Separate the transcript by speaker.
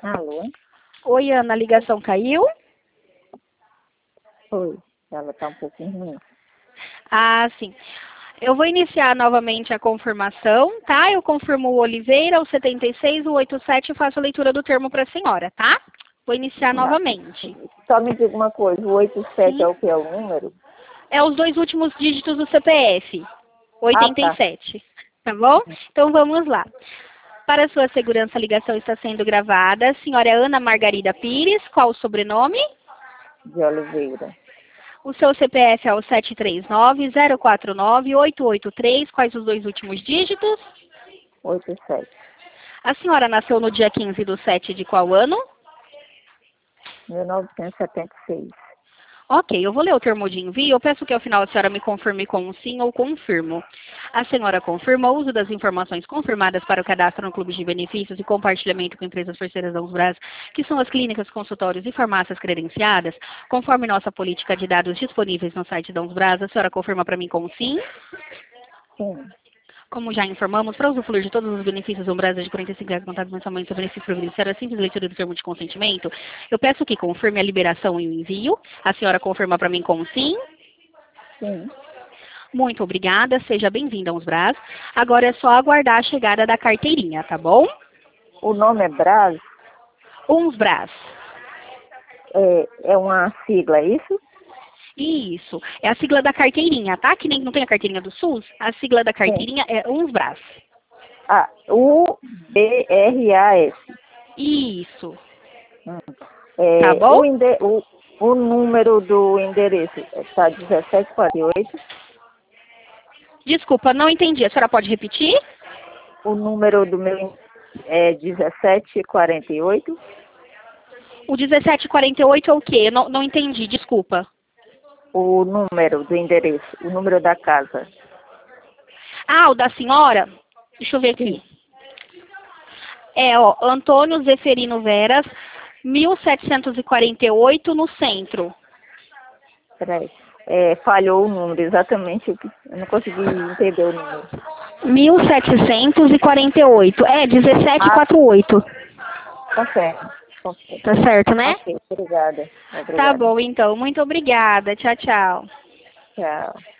Speaker 1: Alô?
Speaker 2: Oi, Ana, a ligação caiu?
Speaker 1: Oi, ela tá um pouquinho ruim.
Speaker 2: Ah, sim. Eu vou iniciar novamente a confirmação, tá? Eu confirmo o Oliveira, o 76, o 87 e faço a leitura do termo para a senhora, tá? Vou iniciar novamente.
Speaker 1: Só me diga uma coisa, o 87
Speaker 2: Sim.
Speaker 1: é o que? É o número?
Speaker 2: É os dois últimos dígitos do CPF,
Speaker 1: Ah, tá.
Speaker 2: 87, tá bom? Então vamos lá. Para sua segurança, a ligação está sendo gravada. Senhora Ana Margarida Pires, qual o sobrenome?
Speaker 1: De Oliveira.
Speaker 2: O seu CPF é o 739-049-883. Quais os dois últimos dígitos?
Speaker 1: 87.
Speaker 2: A senhora nasceu no dia 15/7 de qual ano?
Speaker 1: 1976.
Speaker 2: Ok, eu vou ler o termo de envio. Eu peço que ao final a senhora me confirme com um sim ou confirmo. A senhora confirma o uso das informações confirmadas para o cadastro no Clube de Benefícios e compartilhamento com empresas parceiras da Umbras, que são as clínicas, consultórios e farmácias credenciadas, conforme nossa política de dados disponíveis no site da Umbras. A senhora confirma para mim com um sim?
Speaker 1: Sim.
Speaker 2: Como já informamos, para usufruir de todos os benefícios do Brasil de R$ 45 contados mensalmente sobre benefício previdenciário, a simples leitura do termo de consentimento, eu peço que confirme a liberação e o envio. A senhora confirma para mim com sim?
Speaker 1: Sim.
Speaker 2: Muito obrigada, seja bem-vinda aos Brás. Agora é só aguardar a chegada da carteirinha, tá bom?
Speaker 1: O nome é Braz?
Speaker 2: Uns Brás.
Speaker 1: É uma sigla, é isso?
Speaker 2: Isso. É a sigla da carteirinha, tá? Que nem não tem a carteirinha do SUS, a sigla da
Speaker 1: Sim.
Speaker 2: carteirinha é Uns Brás.
Speaker 1: Ah, UBRAS.
Speaker 2: Isso.
Speaker 1: Hum.
Speaker 2: Tá
Speaker 1: É,
Speaker 2: bom?
Speaker 1: o número do endereço está 1748.
Speaker 2: Desculpa, não entendi. A senhora pode repetir?
Speaker 1: O número do meu é 1748.
Speaker 2: O 1748 é o quê? Eu não entendi, desculpa.
Speaker 1: O número do endereço, o número da casa.
Speaker 2: Ah, o da senhora? Deixa eu ver
Speaker 1: Sim.
Speaker 2: aqui. É, ó, Antônio Zeferino Veras, 1748, no centro.
Speaker 1: Peraí. Falhou o número, exatamente. Eu não consegui entender o número.
Speaker 2: 1748. É,
Speaker 1: Ah,
Speaker 2: 1748.
Speaker 1: tá certo. Tá certo.
Speaker 2: Tá certo, né?
Speaker 1: Ok, obrigada.
Speaker 2: Tá
Speaker 1: Obrigada.
Speaker 2: bom, então. Muito obrigada. Tchau, tchau.
Speaker 1: Tchau.